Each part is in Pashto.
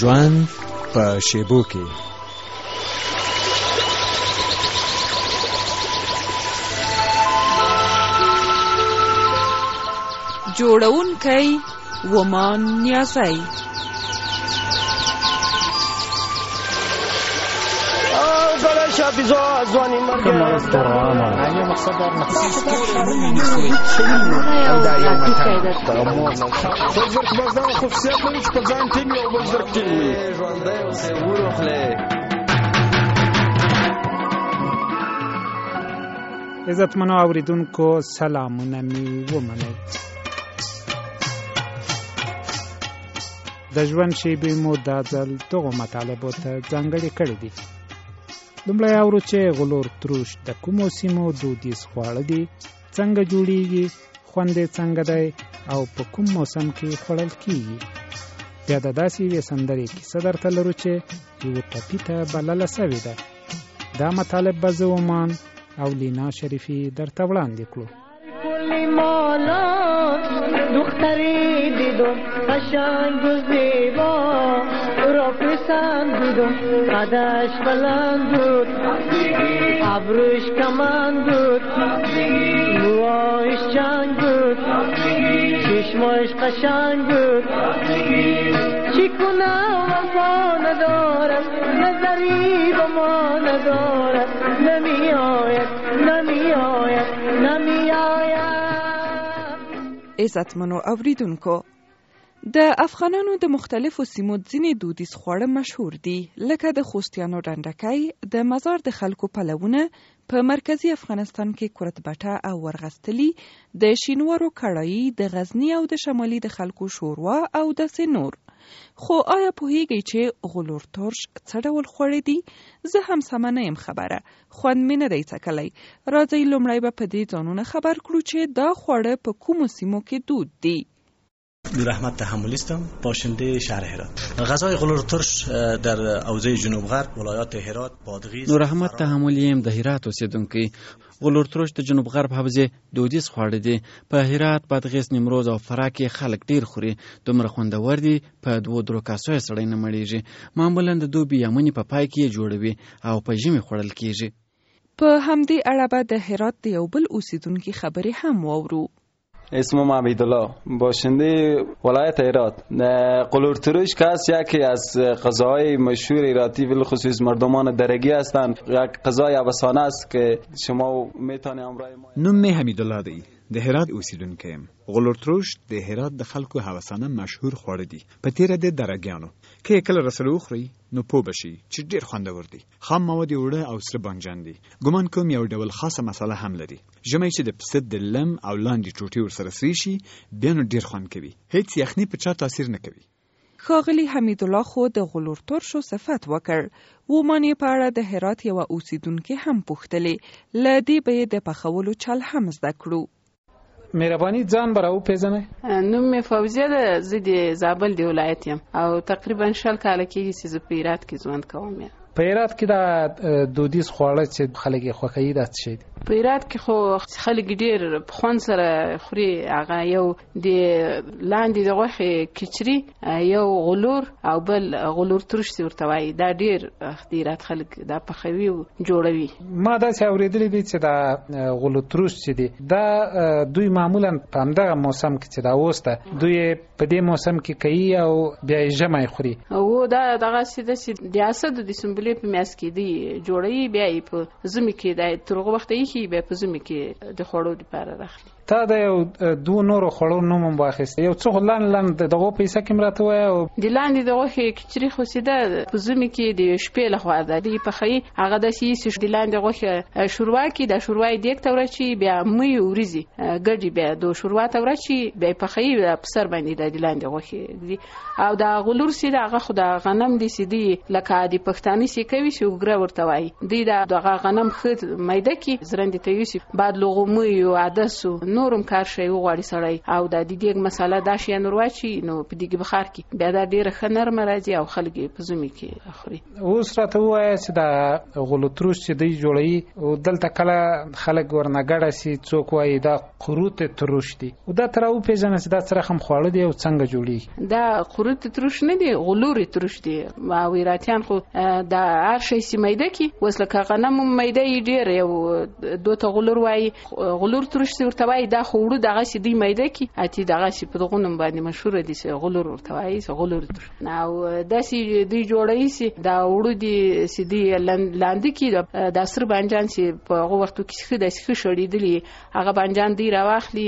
ژوند په شیبو کې. جوړونکی ومان نیازی. ځواني مرګ مقصد در عزتمنو اوریدونکو سلامونه می ومنئ. د ژوند شیبې مو دا ځل دغو مطالبو ته ځانګړې کړې دي. لومړی اورو چې غلور تروش د کومو سیمو دودیز خواړه دي، څنګه جوړیږي، خوند یې څنګه دی او په کوم موسم کې خوړل کیږي. بیا د داسې یوې سندرې کیسه درته لرو چې یوه ټپي ته بلله سوې ده. دا مطالب به زه ومان او لینا شریفی درته وړاندې کړو. دختری دیدم قشنگ و زیبا، را پسندیدم قدش بلند بود، ابروش کمند بود، موهاش چنگ بود، چشماش قشنگ بود. چی کنم وفا ندارد، نظری با ما ندارد، نمیآید نمیآید نمیآید. عزتمنو اوریدونکو، د افغانانو د مختلفو سیمو ځینې دودیز خواړه مشهور دي، لکه د خوستیانو ډنډکی، د مزار د خلکو پلونه، په مرکزی افغانستان کې کورتبټه او ورغستلی، د شینوارو کړایی، د غزنی او د شمالي د خلکو شوروا او داسې نور. خو آیا پوهیږئ چې غلور ترش څه ډول خواړه دي؟ زه هم سمه نه یم خبره، خوند مې نه دی څکلی. راځئ لومړی به په دې ځانونه خبر کړو چې دا خواړه په کومو سیمو کې دود دي. نور احمد تحملی هستم، باشنده شهر هرات. غذای غلور ترش در حوزه جنوب غرب ولایات هرات، بادغیس. نور احمد تحملی هم د هرات اوسیدونکی. غلور ترش د جنوب غرب حوزه دودیز خواړه دي. په هرات، بادغیس، نیمروز او فراه کې خلک ډیر خوري. دومره خوندور دي په 2-3 کاسو سړی نه مړیږي. معمولا د دوبي یا مني په پای کې جوړوي او په ژمي خوړل کیږي. په همدې اړه به د هرات د یو بل اوسیدونکي خبرې هم واورو. اسمم عبیدالله، باشنده ولایت هرات. غلور ترش که است یکی از غذاهای مشهور هراتی، بالخصوص مردمان درگی هستند. یک غذای افسانه است که شما میتونید همراه ما. نوم می حمیدالله دی، د هرات اوسیدونکی یم. غلور ترش د هرات د خلکو هوسانه مشهور خواړه دي. په تیره د درګیانو که کله رسول وخوري نو پوه بشي چې ډیر خوندور دي. خام مواد وړه او سره بانجان دي. ګمان کوم یو ډول خاصه مساله هم لري. ژمی چې د پسه د لم او لاندې ټوټې ورسره سري شي بیا نو ډیر خوند کوي. هیڅ یخني په چا تاثیر نه کوي. ښاغلي حمیدالله خو د غلور ترشو صفت وکړ. ومانې په اړه د هرات یوه اوسیدونکې هم پوښتلې. له دې به یې د پخولو چل هم زده کړو. مهرباني ځان به راوپېژنئ. نوم مې فوزیه ده، زه د زابل د ولایت یم او تقریبا 20 کاله کېږي چې زه په هرات کې ژوند کوم. په هرات کې دا دودیز خواړه چې خلک یې خوښوي دا څه شی دي؟ په هرات کې خو خلک ډېر په خوند سره خوري. هغه یو د لاندې د غوښې کچري، یو غلور او بل غلور ترش ورته وایي. دا ډېر د هرات خلک دا پخوي او جوړوي. ما داسې اورېدلي دي چې دا غلور ترش چې دی دا دوی معمولا په همدغه موسم کې چې دا اوس ده دوی په دې موسم کې کوي او بیا یې ژمی خوري. او دا دغسې داسې د اسد د سنبلې په میاشت کې دی جوړوي، بیا یې په ژمي کې د تر هغه وخته ایښي، بیا په ژمي کې د خوړو لپاره راخلي. تا د یو 2 نورو خوړو نوم هم واخیست. یو څه لاند دغه پیسه کې مراته وای او د لاندې د غوښې کچري خو سیده په ژمي کې د شپې لخوا ده دی پخوي. هغه داسې چې د لاندې غوښې شوروا کې د شوروا دیګ ته ورچی، بیا مې وريزي ګډي، بیا د شوروا ته ورچی، بیا پخوي په سر باندې د لاندې غوښې دی. او دا غلور سیده هغه خو د غنم دی سیدي لکه د پښتاني سې کوي چې وګره ورته وای. دی د غنم خد مېده کې زرند ته یوسف بعد لغومي او عدسو نورم کار شي وغواړي سړی او د دیګ مساله دا شي نور واچي نو په دیګ بخار کې بیا دا ډیره خنر مرادي او خلک په زمي کې اخري. اوس راته وایي چې دا غلوتروش چې دی جوړي او دلته کله خلک ورنګړه سي څوک وایي دا قروت تروش دی او دا تر او پیژنه چې دا سره هم خواړه دی او څنګه جوړي. دا قروت تروش نه دی غلوري تروش دی او ایراتیان خو دا هر شي سیمایده کې وسله غنم میده ډیر یو دوته غلور وایي غلور تروش ورته وایي دا خوړو دغه سي دی میده کې اتی دغه سي په دغونم باندې مشهور دي سي غلور ورته وایي غلور تروش او داسي دی جوړی سي دا وړو دي سي دی لاندې کې د سر بانجان سي په هغه وخت کې خې د ښه شړېدلی هغه بانجان دی راواخلي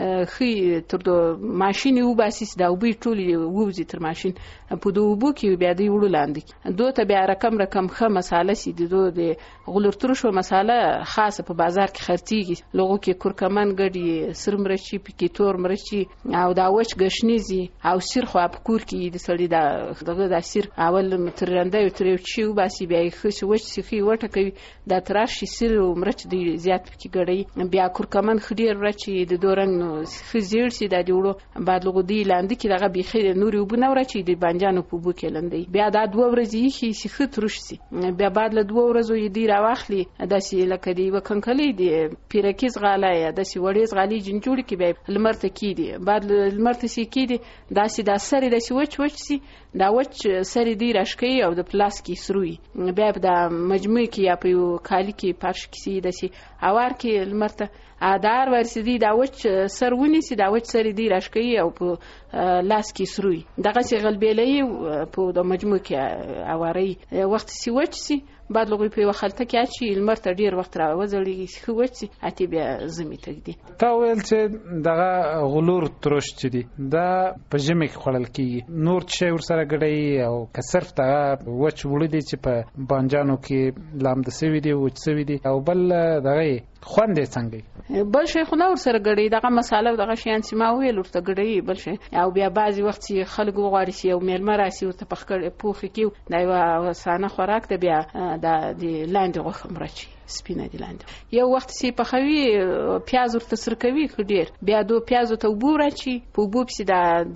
خې تر د ماشين یو باسیس دا وبې ټولې ووزي تر ماشين په دوبو کې بیا دی وړو لاندې دوته بیا رقم خه مساله سي د غلور تروش مساله خاصه په بازار کې خرڅيږي لوګو کې کورکمن ګډي سر مرچی پکې تور مرچی او دا وچ غشنیزي او سیر خو په کور کې د سړی دغه د سیر اول مترنده یو تر یو چی وباسي بیا خې وچ سخي وټه کوي دا تراشي سیر او مرچ دی زیات پکې ګړي بیا کورکمن خډیر مرچی د دورنګ خزیر سي د جوړو بعد لوګو دی لاندې کې دغه بيخي نور یو بنور چی د بانجانو په بو کې لندې بیا دا 2 ورځې هي سي تروش سي بیا بعد له 2 ورځې دی راواخلي داسې لکه دی وکنکلې دی پیرکیز غالای داسې وړیز غالي جنجوړ کې به لمرته کې دی بعد لمرته سي کې دی داسې دا سری داسې وچ سي دا وچ سری دی راشکي او د پلاس کې سروي بیا د مجموعه کې یا په یو کالی کې پارش کې سي داسې اوار کې لمرته ادار ورسېدي دا وچ سرونی سي دا وچ سری دی راشکي او په لاس کې سروي دغه څه غلبېلې په د مجموعه کې اواري وخت سي وچ سي بعد لغوی په وخلته کې اچي لمرته ډیر وخت راوځړي خو وچی اتی بیا زمي تګدي. تا ویل چې دغه غلور تروش چي دي دا په ژمي کې خړل کیږي نور څه ور سره ګډي او که صرف دغه وچ وړي دي چې په بانجانو کې لامد سوي دي وچ سوي دي او بل دغه خوند څنګه بل شي خو نور سره ګډي دغه مساله دغه شیان سیما ویل ورته ګډي بل شي او بیا بعضي وخت خلک غواړي سي او میلمه راسي ورته پخکړ پوخ کیو دا یو سانه خوراک ته بیا دا د لاندې غوښه مرچی سپینه دی لاندې یو وخت سي په خوي پیاز ورته سر کوي ډیر بیا دو پیاز ته وبورچی په وبوب سي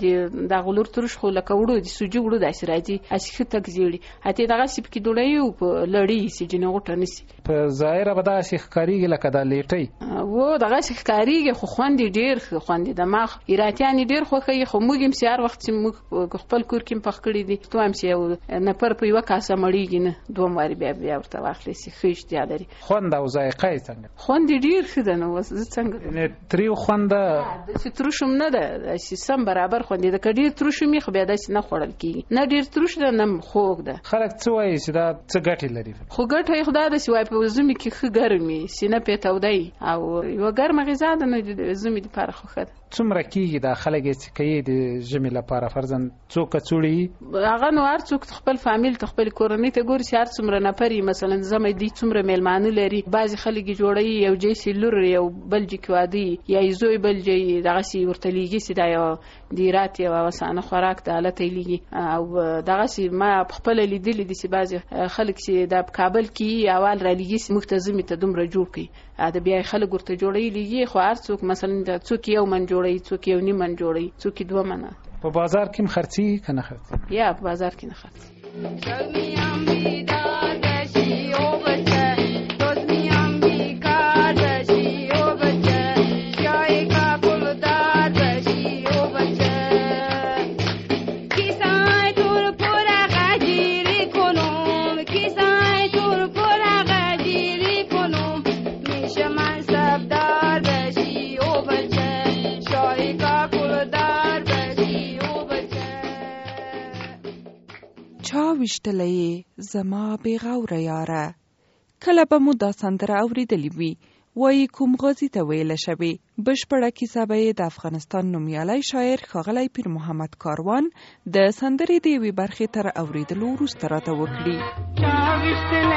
د غلور تروش خو لکه وړو د سوجي وړو داسې راځي اسی تک زیړي اته دغه سي پکې ډوړی په لړی سي جنو غټه نسی په ظاهر به دا شي ښکاریږي لکه د لیټي وو دغه شي ښکاریږي خو خوندې ډیر خوندې د ماخ ایراتیان ډیر خو کوي خو موږ سیار وخت موږ خپل کور کې پخ کړی دي تو هم سي نه پر په یو کاسه مړیږي نه دوه ماري بیا ورته واخلې سي خېش دی لري خوند او ذائقه څنګه خوند ډیر ښه ده نو څنګه نه تریو خوند د تروشم نه ده چې سم برابر خوند ده کډیر تروشمي خو بیا د نه خورل کیږي نه ډیر تروش ده نه خوګ ده خلک څه وایي چې دا څه ګټي لري خو ګټه خدای د سوای په زمي کې خ ګرمي سینه پیتاو دی او یو ګرمه غذا ده نه زمي لپاره خو خد څومره کیږي دا خلک چې کوي د ژمي لپاره فرضاً څوک چوړي هغه نو هر څوک خپل فامیل خپل کورنۍ ته ګور سي هر څومره نفري مثلا زمي دي څومره میلمانه لري بعضی خلک جوړي یو جیسي لور یو بلجیک وادي یا زوی بلجی دغه سي ورته لیږي سي دا یو دیرات یو وسانه خوراک د حالت لیږي او دغه سي ما خپل لیدل دي سي بعضی خلک سي د کابل کې اول را لیږي سي مختزمي ته دومره جوړ کی دا بیا خلک ورته جوړي لیږي خو هر څوک مثلا څوک یو من جوړي څوک یو نیم من جوړي څوک دوه منه په بازار کې خرڅي کنه خرڅي یا په بازار کې نه خرڅي وشتلې زما بیغوره یاره کله به مو دا سندره اوریدلې وي وایي کوم غازی ته ویله شوې بشپړه کیسه به یې د افغانستان نومیالی شاعر ښاغلی پیر محمد کاروان د سندرې د یوې برخې تر اوریدلو وروسته راته وکړي.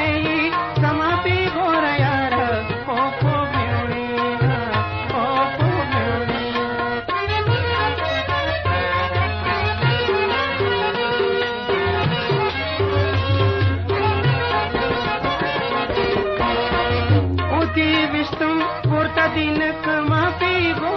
दिन कमा पे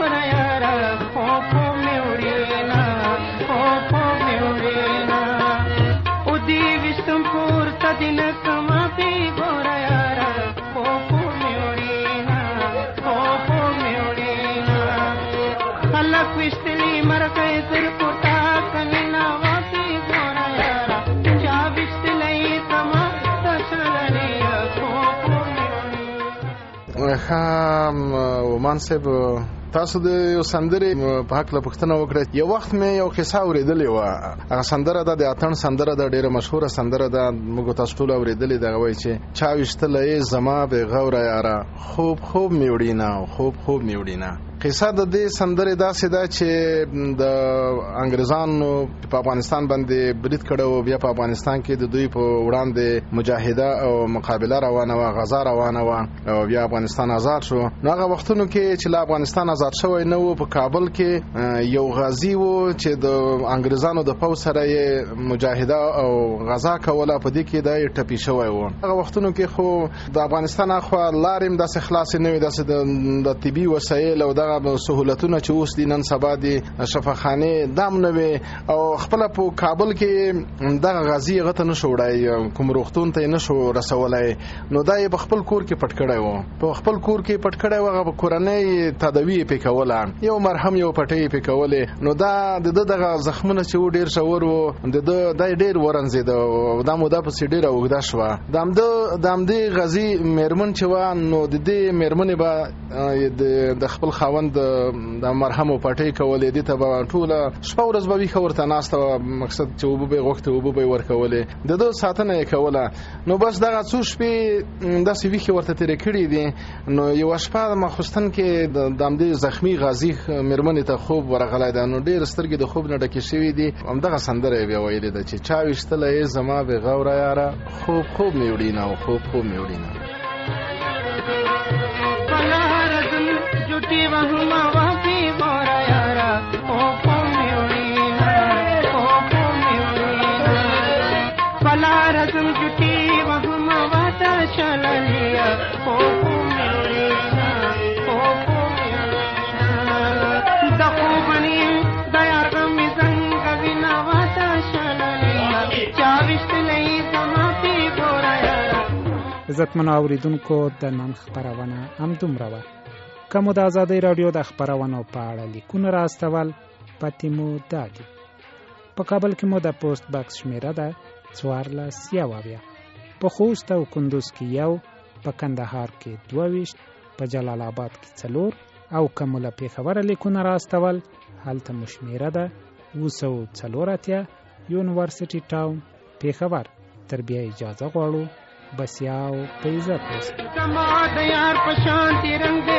ومان صاحب تاسو د یو سندرې په حق له پوښتنه وکړه. یو وخت مې یو قصه اورېدلې وه. هغه سندره ده د اتڼ سندره ده، ډېره مشهوره سندره ده، موږ تاسو ټول اورېدلې ده. وایي چې چا ویشتلی زما بې غوره یاره، خوب خوب مې وړینه، خوب خوب مې وړینه. قصه د دې سندرې داسې ده چې د انګریزانو په افغانستان باندې برید کړی و، بیا په افغانستان کې د دوی په وړاندې مجاهده او مقابله روانه وه، غزا روانه وه او بیا افغانستان آزاد شو. نو هغه وختونو کې چې له افغانستان آزاد شوی نه و، په کابل کې یو غازي و چې د انګریزانو د پوځ سره یې مجاهده او غزا کوله، په دې کې دی ټپي شوی و. هغه وختونو کې خو د افغانستان اخوا لارې هم داسې خلاصې نه وې، داسې د طبي وسایل او دغه سهولتونه چې اوس دي نن سبا دي، شفاخانې دام نه وي، او خپله په کابل کې دغه غازي هغه ته نه شو وړی، کوم روغتون ته یې نه شو رسولی. نو دا یې په خپل کور کې پټ کړی و، په خپل کور کې پټ کړی و. هغه په کورنۍ تداوي یې پې کوله، یو مرهم یو پټۍ یې پې کولې. نو دا د ده دغه زخمونه چې و ډېر ژور و، د ده دا یې ډېر ورنځېده او دا موده پسې ډېره اوږده شوه. د همدې غازي مېرمن چې وه، نو د دې مېرمنې به د خپل خاوند د مرهم او پټۍ کولې، دې ته به ټوله شپه ورځ به ویښه ورته ناسته وه، مقصد چې اوبه به یې غوښتې اوبه به یې ورکولې، د ده ساتنه یې کوله. نو بس دغه څو شپې داسې ویښې ورته تېرې کړي دي. نو یوه شپه د ماخوستن کې د همدې زخمي غازي مېرمنې ته خوب ورغلی ده. نو ډېر سترګې د خوب نه ډکې شوي دي. همدغه سندره یې بیا ویلې ده چې چا ویشتلی زما بې غوره یاره، خوب خوب مې وړینه او خوب خوب مې وړینه. जुटी वहुमा वही मोरा यारा, ओपो म्यूरीना, ओपो म्यूरीना. पला रज़म जुटी वहुमा वाता चलिया, ओपो म्यूरीना, ओपो म्यूरीना. दखो बनी दयार गमी जंग विना वाता चलिया, चाविश्त लई समाती बोरा यारा. عزتمنو اوریدونکو، د نن خپرونه همدومره وه. که مو د ازادۍ راډیو د خپرونو په اړه لیکونه راستول، پتې مو دا دي: په کابل کې مو د پوسټ باکس شمیره ده 14 په خوست او کندوز کې 1، په کندهار کې 22، په جلال آباد کې 4، او که مو له پېښوره لیکونه راستول، هلته مو شمیره ده 284 یونیورسټي ټاون پېښور. تر بیا اجازه غواړو. بس یاو په عزت اوسئ.